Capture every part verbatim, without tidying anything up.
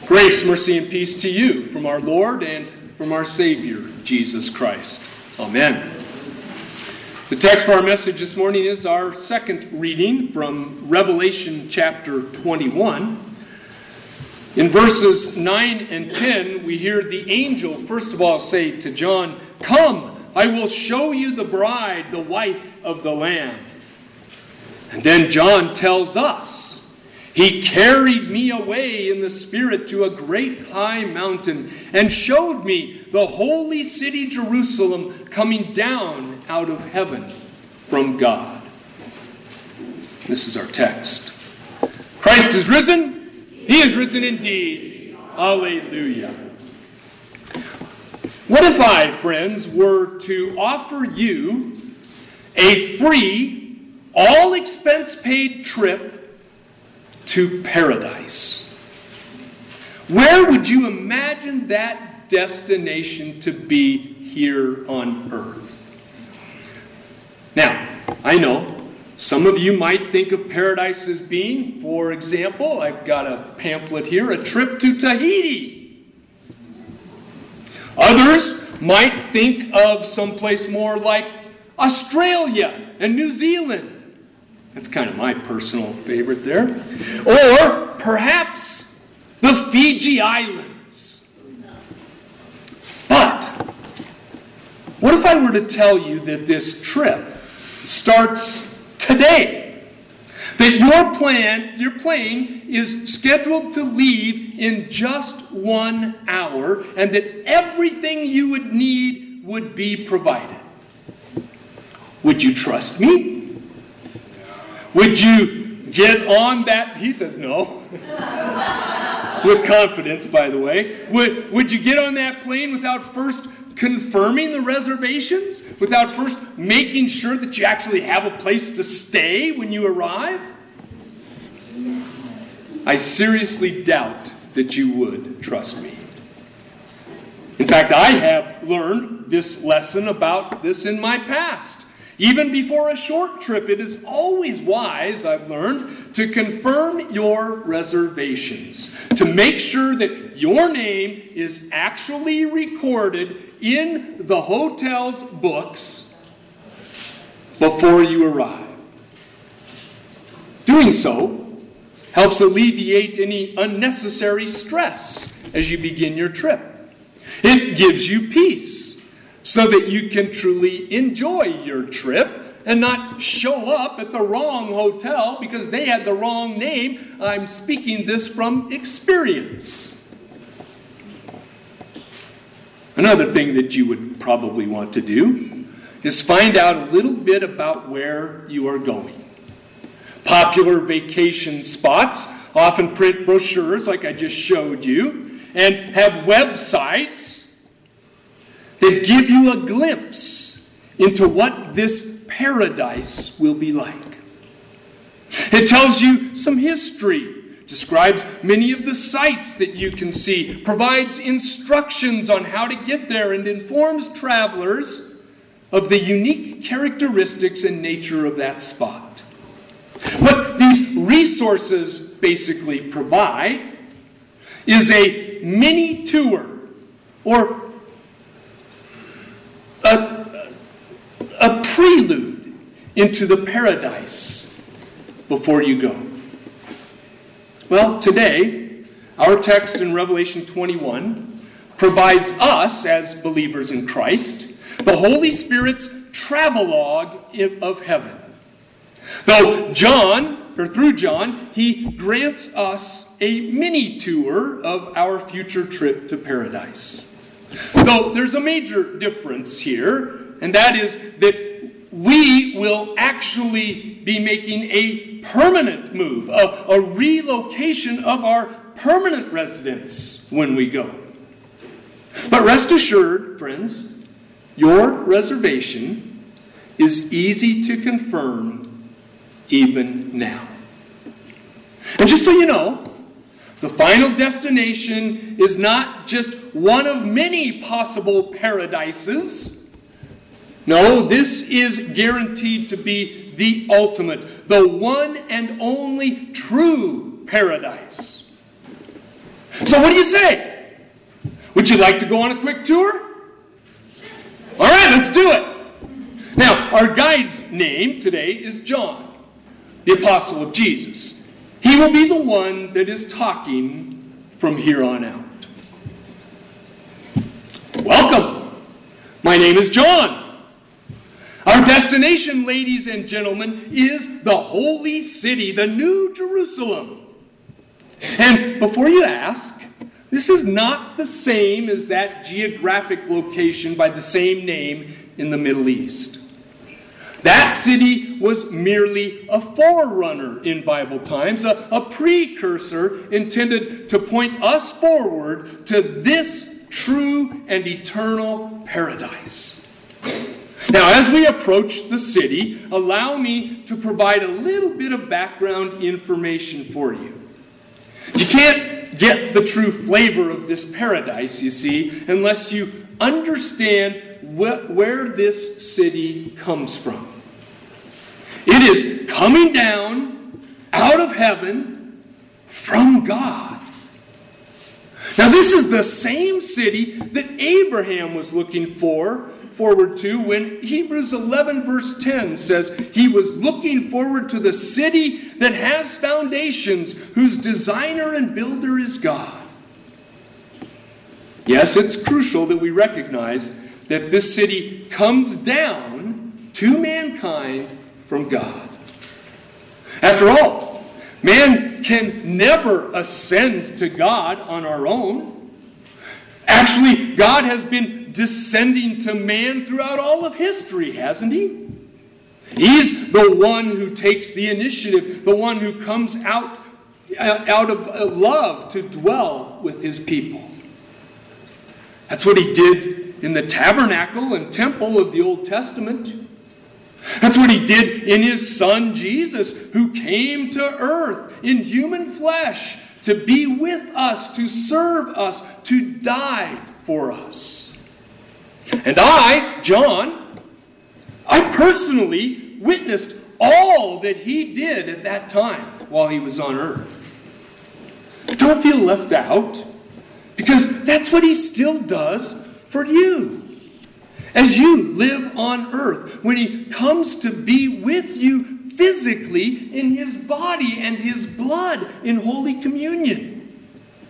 Grace, mercy, and peace to you from our Lord and from our Savior, Jesus Christ. Amen. The text for our message this morning is our second reading from Revelation chapter twenty-one. In verses nine and ten, we hear the angel, first of all, say to John, "Come, I will show you the bride, the wife of the Lamb." And then John tells us, "He carried me away in the Spirit to a great high mountain and showed me the holy city Jerusalem coming down out of heaven from God." This is our text. Christ is risen. He is risen indeed. Alleluia. What if I, friends, were to offer you a free, all-expense-paid trip to paradise? Where would you imagine that destination to be here on earth? Now, I know some of you might think of paradise as being, for example, I've got a pamphlet here, a trip to Tahiti. Others might think of someplace more like Australia and New Zealand. That's kind of my personal favorite there. Or perhaps the Fiji Islands. But what if I were to tell you that this trip starts today? That your plan, your plane is scheduled to leave in just one hour, and that everything you would need would be provided. Would you trust me? Would you get on that? He says no. With confidence, by the way. Would, would you get on that plane without first confirming the reservations? Without first making sure that you actually have a place to stay when you arrive? I seriously doubt that you would trust me. In fact, I have learned this lesson about this in my past. Even before a short trip, it is always wise, I've learned, to confirm your reservations. To make sure that your name is actually recorded in the hotel's books before you arrive. Doing so helps alleviate any unnecessary stress as you begin your trip. It gives you peace, so that you can truly enjoy your trip and not show up at the wrong hotel because they had the wrong name. I'm speaking this from experience. Another thing that you would probably want to do is find out a little bit about where you are going. Popular vacation spots often print brochures like I just showed you and have websites that give you a glimpse into what this paradise will be like. It tells you some history, describes many of the sights that you can see, provides instructions on how to get there, and informs travelers of the unique characteristics and nature of that spot. What these resources basically provide is a mini tour, or A, a prelude into the paradise before you go. Well, today, our text in Revelation twenty-one provides us, as believers in Christ, the Holy Spirit's travelogue of heaven. Though John, or through John, he grants us a mini tour of our future trip to paradise. Though there's a major difference here, and that is that we will actually be making a permanent move, a, a relocation of our permanent residence when we go. But rest assured, friends, your reservation is easy to confirm even now. And just so you know, the final destination is not just one of many possible paradises. No, this is guaranteed to be the ultimate, the one and only true paradise. So what do you say? Would you like to go on a quick tour? All right, let's do it. Now, our guide's name today is John, the apostle of Jesus. He will be the one that is talking from here on out. Welcome. My name is John. Our destination, ladies and gentlemen, is the holy city, the New Jerusalem. And before you ask, this is not the same as that geographic location by the same name in the Middle East. That city was merely a forerunner in Bible times, a, a precursor intended to point us forward to this true and eternal paradise. Now, as we approach the city, allow me to provide a little bit of background information for you. You can't get the true flavor of this paradise, you see, unless you understand wh- where this city comes from. It is coming down out of heaven from God. Now, this is the same city that Abraham was looking for, forward to when Hebrews eleven verse ten says he was looking forward to the city that has foundations, whose designer and builder is God. Yes, it's crucial that we recognize that this city comes down to mankind from God. After all, man can never ascend to God on our own. Actually, God has been descending to man throughout all of history, hasn't he? He's the one who takes the initiative, the one who comes out, out of love to dwell with his people. That's what he did in the tabernacle and temple of the Old Testament. That's what he did in his son Jesus, who came to earth in human flesh to be with us, to serve us, to die for us. And I, John, I personally witnessed all that he did at that time while he was on earth. Don't feel left out, because that's what he still does for you. As you live on earth, when he comes to be with you physically in his body and his blood in Holy Communion.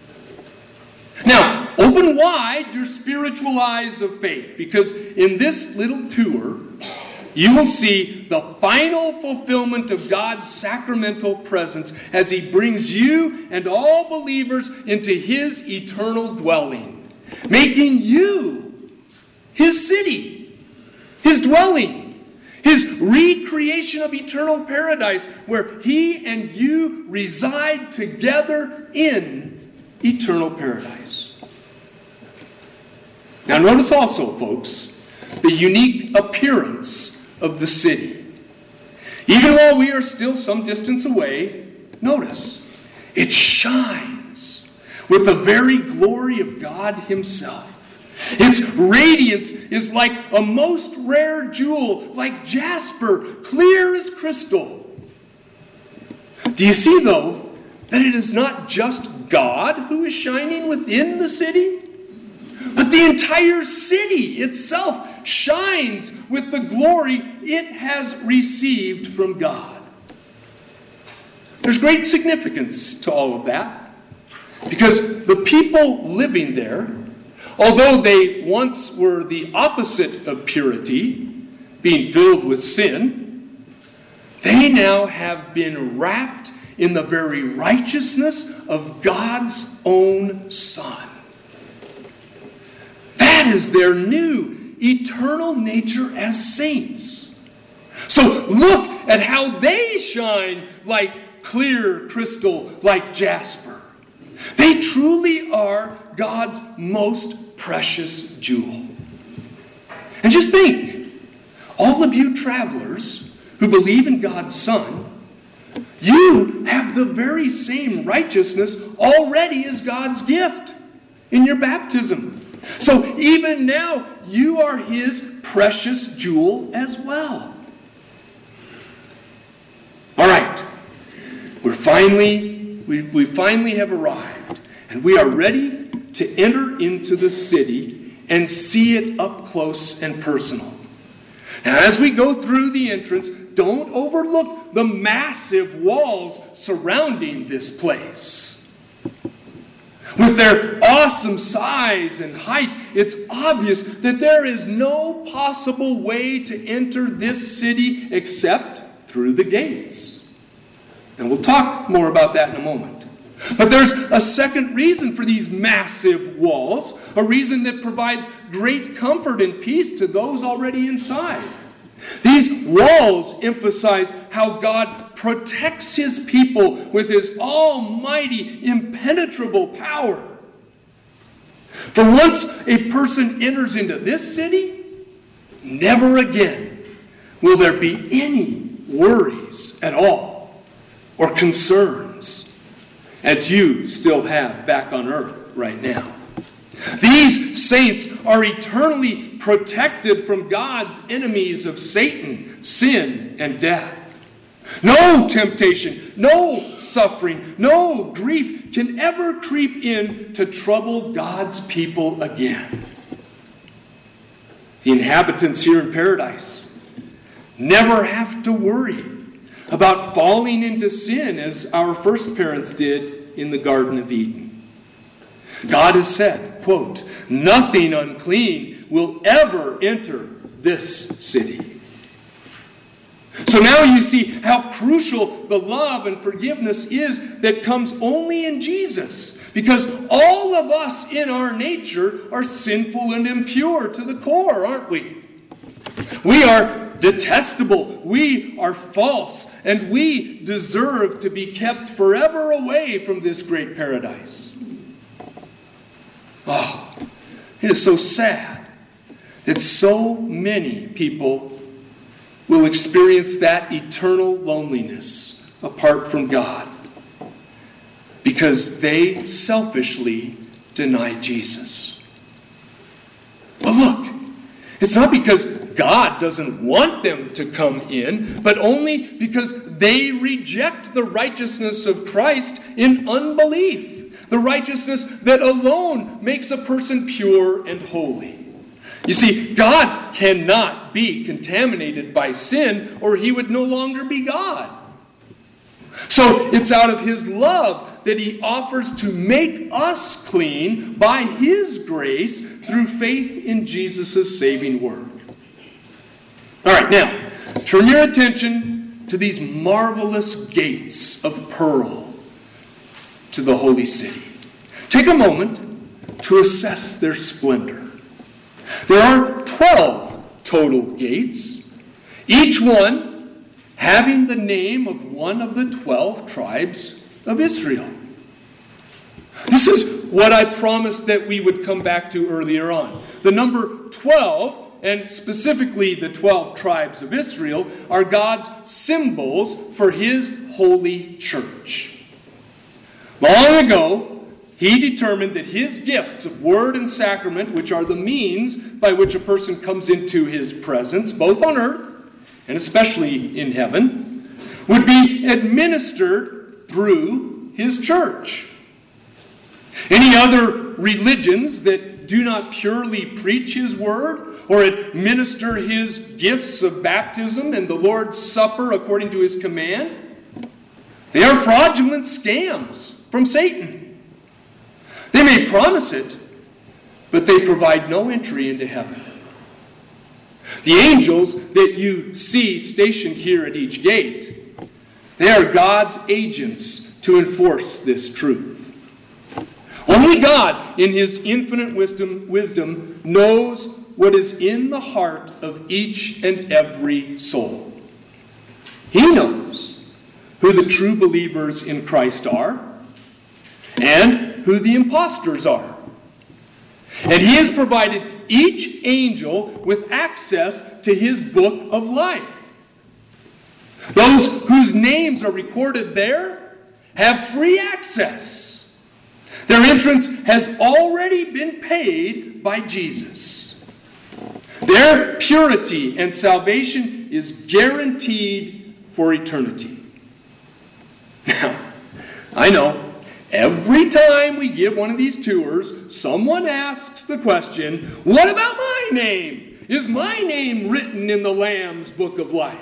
Now, open wide your spiritual eyes of faith, because in this little tour, you will see the final fulfillment of God's sacramental presence as he brings you and all believers into his eternal dwelling, making you his city, his dwelling, his recreation of eternal paradise, where he and you reside together in eternal paradise. Now notice also, folks, the unique appearance of the city. Even while we are still some distance away, notice, it shines with the very glory of God himself. Its radiance is like a most rare jewel, like jasper, clear as crystal. Do you see, though, that it is not just God who is shining within the city, but the entire city itself shines with the glory it has received from God. There's great significance to all of that, because the people living there, although they once were the opposite of purity, being filled with sin, they now have been wrapped in the very righteousness of God's own Son. That is their new eternal nature as saints. So look at how they shine like clear crystal, like jasper. They truly are God's most precious jewel. And just think, all of you travelers who believe in God's Son, you have the very same righteousness already as God's gift in your baptism. So even now, you are his precious jewel as well. All right, we're finally, we, we finally have arrived And we are ready to enter into the city and see it up close and personal. Now, as we go through the entrance, don't overlook the massive walls surrounding this place. With their awesome size and height, it's obvious that there is no possible way to enter this city except through the gates. And we'll talk more about that in a moment. But there's a second reason for these massive walls, a reason that provides great comfort and peace to those already inside. These walls emphasize how God protects his people with his almighty, impenetrable power. For once a person enters into this city, never again will there be any worries at all or concerns as you still have back on earth right now. These saints are eternally protected from God's enemies of Satan, sin, and death. No temptation, no suffering, no grief can ever creep in to trouble God's people again. The inhabitants here in paradise never have to worry about falling into sin as our first parents did in the Garden of Eden. God has said, quote, "Nothing unclean will ever enter this city." So now you see how crucial the love and forgiveness is that comes only in Jesus. Because all of us in our nature are sinful and impure to the core, aren't we? We are detestable, we are false, and we deserve to be kept forever away from this great paradise. Oh, it is so sad that so many people will experience that eternal loneliness apart from God because they selfishly deny Jesus. But look, it's not because God doesn't want them to come in, but only because they reject the righteousness of Christ in unbelief. The righteousness that alone makes a person pure and holy. You see, God cannot be contaminated by sin, or he would no longer be God. So it's out of his love that he offers to make us clean by his grace through faith in Jesus' saving work. All right, now, turn your attention to these marvelous gates of pearl to the holy city. Take a moment to assess their splendor. There are twelve total gates, each one having the name of one of the twelve tribes of Israel. This is what I promised that we would come back to earlier on. The number twelve, and specifically the twelve tribes of Israel, are God's symbols for his holy church. Long ago, he determined that his gifts of word and sacrament, which are the means by which a person comes into his presence, both on earth and especially in heaven, would be administered through his church. Any other religions that do not purely preach his word or administer his gifts of baptism and the Lord's Supper according to his command, they are fraudulent scams from Satan. They may promise it, but they provide no entry into heaven. The angels that you see stationed here at each gate, they are God's agents to enforce this truth. Only God, in his infinite wisdom, wisdom, knows what is in the heart of each and every soul. He knows who the true believers in Christ are and who the impostors are. And he has provided each angel with access to his book of life. Those whose names are recorded there have free access. Their entrance has already been paid by Jesus. Their purity and salvation is guaranteed for eternity. Now, I know Every time we give one of these tours, someone asks the question, what about my name? Is my name written in the Lamb's Book of Life?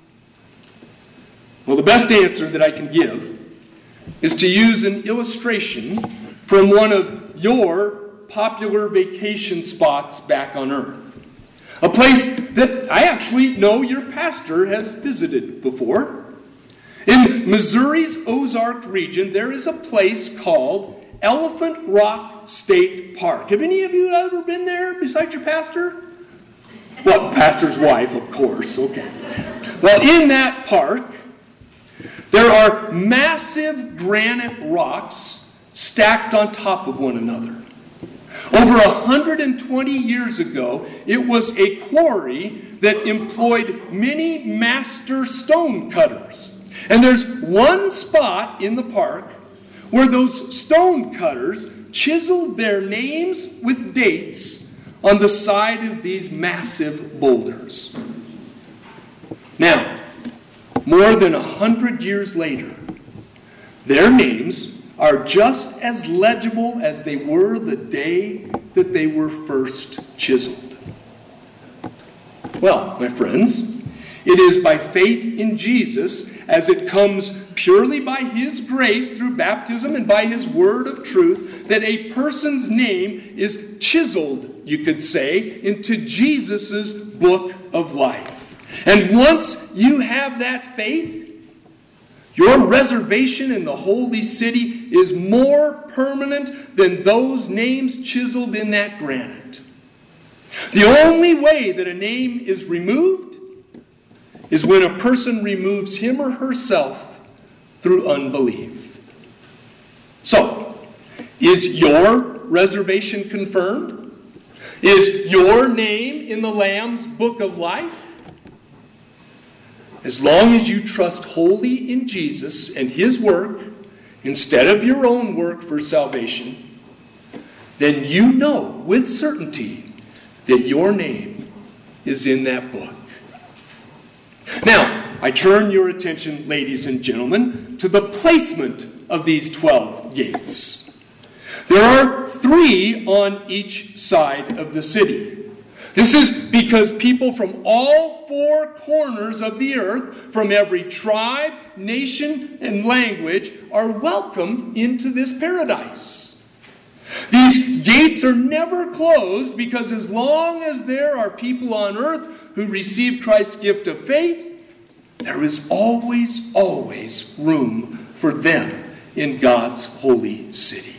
Well, the best answer that I can give is to use an illustration from one of your popular vacation spots back on earth. A place that I actually know your pastor has visited before. In Missouri's Ozark region, there is a place called Elephant Rock State Park. Have any of you ever been there besides your pastor? Well, the pastor's wife, of course. Okay. Well, in that park, there are massive granite rocks stacked on top of one another. Over one hundred twenty years ago, it was a quarry that employed many master stone cutters. And there's one spot in the park where those stone cutters chiseled their names with dates on the side of these massive boulders. Now, more than a hundred years later, their names are just as legible as they were the day that they were first chiseled. Well, my friends, it is by faith in Jesus, as it comes purely by His grace through baptism and by His word of truth, that a person's name is chiseled, you could say, into Jesus' book of life. And once you have that faith, your reservation in the holy city is more permanent than those names chiseled in that granite. The only way that a name is removed is when a person removes him or herself through unbelief. So, is your reservation confirmed? Is your name in the Lamb's Book of Life? As long as you trust wholly in Jesus and His work instead of your own work for salvation, then you know with certainty that your name is in that book. Now, I turn your attention, ladies and gentlemen, to the placement of these twelve gates. There are three on each side of the city. This is because people from all four corners of the earth, from every tribe, nation, and language, are welcomed into this paradise. These gates are never closed because as long as there are people on earth who receive Christ's gift of faith, there is always, always room for them in God's holy city.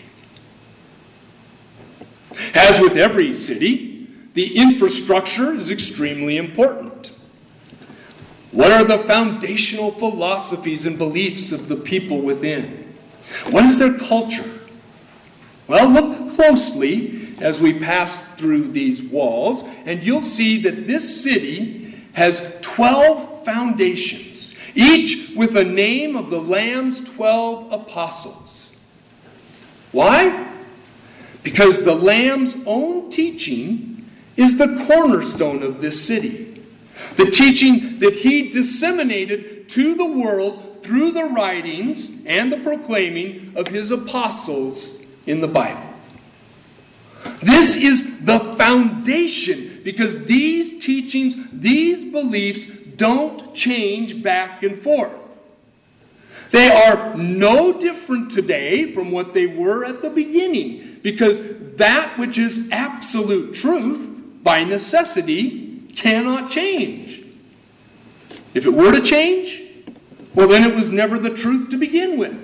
As with every city, the infrastructure is extremely important. What are the foundational philosophies and beliefs of the people within? What is their culture? Well, look closely as we pass through these walls, and you'll see that this city has twelve foundations, each with a name of the Lamb's twelve apostles. Why? Because the Lamb's own teaching is the cornerstone of this city. The teaching that He disseminated to the world through the writings and the proclaiming of His apostles in the Bible. This is the foundation because these teachings, these beliefs don't change back and forth. They are no different today from what they were at the beginning because that which is absolute truth, by necessity, cannot change. If it were to change, well, then it was never the truth to begin with.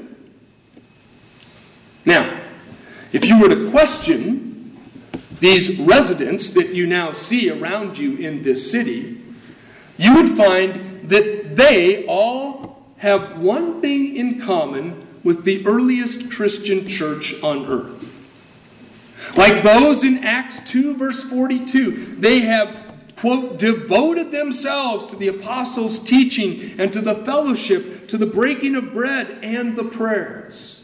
Now, if you were to question these residents that you now see around you in this city, you would find that they all have one thing in common with the earliest Christian church on earth. Like those in Acts two, verse forty-two, they have, quote, devoted themselves to the apostles' teaching and to the fellowship, to the breaking of bread and the prayers.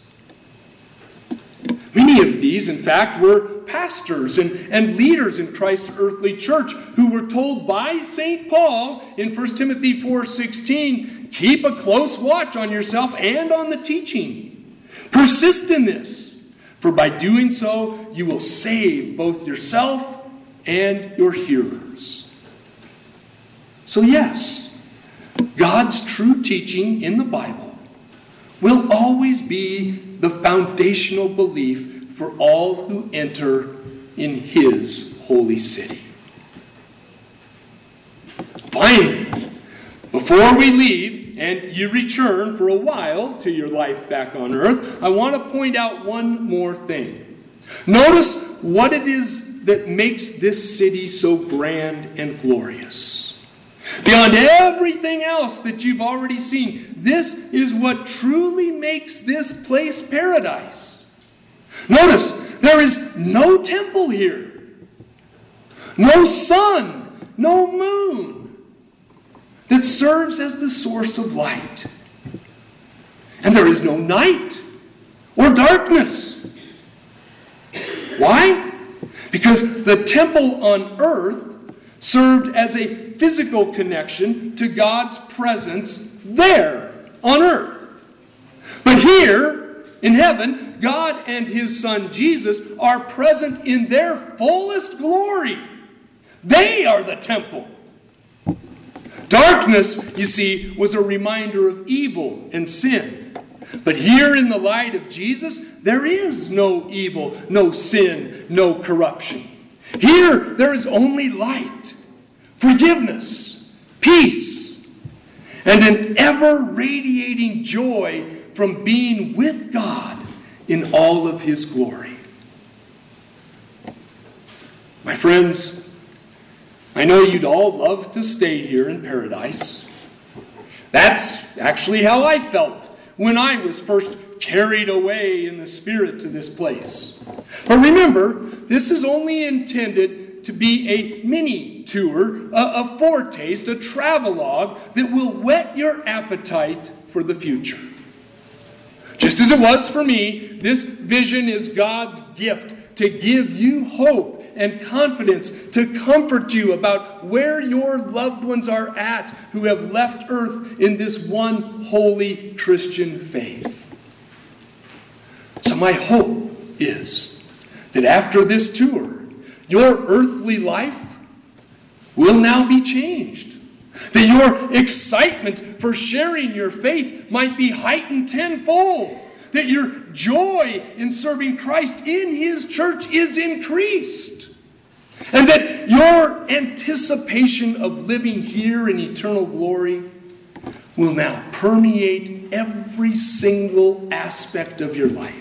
Many of these, in fact, were pastors and, and leaders in Christ's earthly church who were told by Saint Paul in First Timothy four sixteen, keep a close watch on yourself and on the teaching. Persist in this, for by doing so, you will save both yourself and your hearers. So yes, God's true teaching in the Bible will always be the foundational belief for all who enter in His holy city. Finally, before we leave and you return for a while to your life back on earth, I want to point out one more thing. Notice what it is that makes this city so grand and glorious. Beyond everything else that you've already seen, this is what truly makes this place paradise. Notice, there is no temple here, no sun, no moon that serves as the source of light. And there is no night or darkness. Why? Because the temple on earth served as a physical connection to God's presence there on earth. But here in heaven, God and His Son Jesus are present in their fullest glory. They are the temple. Darkness, you see, was a reminder of evil and sin. But here in the light of Jesus, there is no evil, no sin, no corruption. Here, there is only light, forgiveness, peace, and an ever-radiating joy from being with God in all of His glory. My friends, I know you'd all love to stay here in paradise. That's actually how I felt when I was first carried away in the Spirit to this place. But remember, this is only intended to be a mini tour, a, a foretaste, a travelogue that will whet your appetite for the future. Just as it was for me, this vision is God's gift to give you hope and confidence, to comfort you about where your loved ones are at who have left earth in this one holy Christian faith. So my hope is that after this tour, your earthly life will now be changed. That your excitement for sharing your faith might be heightened tenfold. That your joy in serving Christ in His church is increased. And that your anticipation of living here in eternal glory will now permeate every single aspect of your life.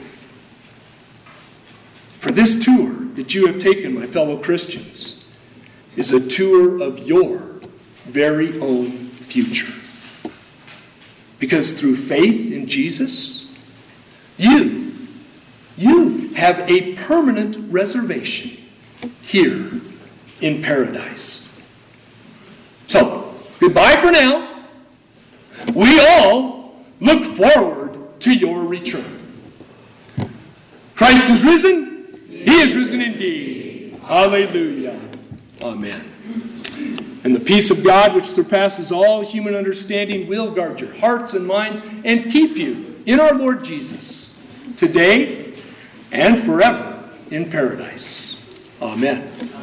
For this tour that you have taken, my fellow Christians, is a tour of your very own future. Because through faith in Jesus, you, you have a permanent reservation here in paradise. So, goodbye for now. We all look forward to your return. Christ is risen. He is risen indeed. Hallelujah. Amen. And the peace of God, which surpasses all human understanding, will guard your hearts and minds and keep you in our Lord Jesus, today and forever in paradise. Amen.